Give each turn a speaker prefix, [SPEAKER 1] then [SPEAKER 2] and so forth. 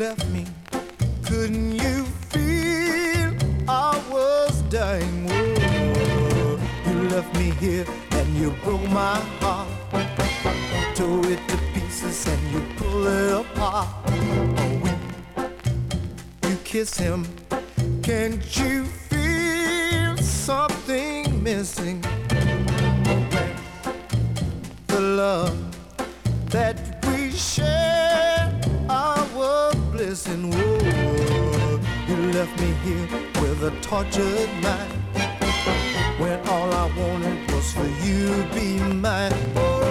[SPEAKER 1] left me, couldn't you feel I was dying? Whoa, you left me here and you broke my heart, tore it to pieces and you pulled it apart. Oh, when you kiss him, can't you feel something missing? Oh, man, the love that we shared, our bliss, and whoa, you left me here with a tortured mind, when all I wanted was for you to be mine. Oh,